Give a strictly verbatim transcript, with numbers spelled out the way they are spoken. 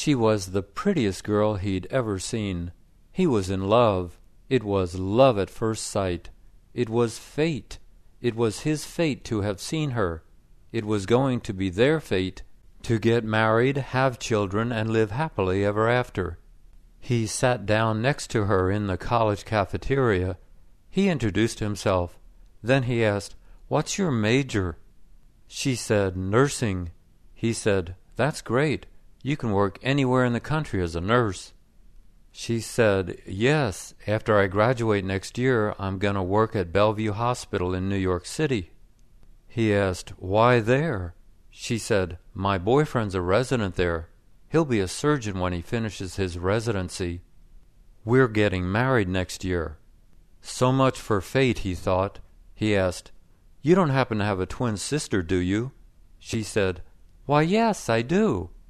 She was the prettiest girl he'd ever seen. He was in love. It was love at first sight. It was fate. It was his fate to have seen her. It was going to be their fate to get married, have children, and live happily ever after. He sat down next to her in the college cafeteria. He introduced himself. Then he asked, "What's your major?" She said, "Nursing." He said, "That's great. You can work anywhere in the country as a nurse." She said, "Yes, after I graduate next year, I'm going to work at Bellevue Hospital in New York City." He asked, "Why there?" She said, "My boyfriend's a resident there. He'll be a surgeon when he finishes his residency. We're getting married next year." So much for fate, he thought. He asked, "You don't happen to have a twin sister, do you?" She said, "Why, yes, I do."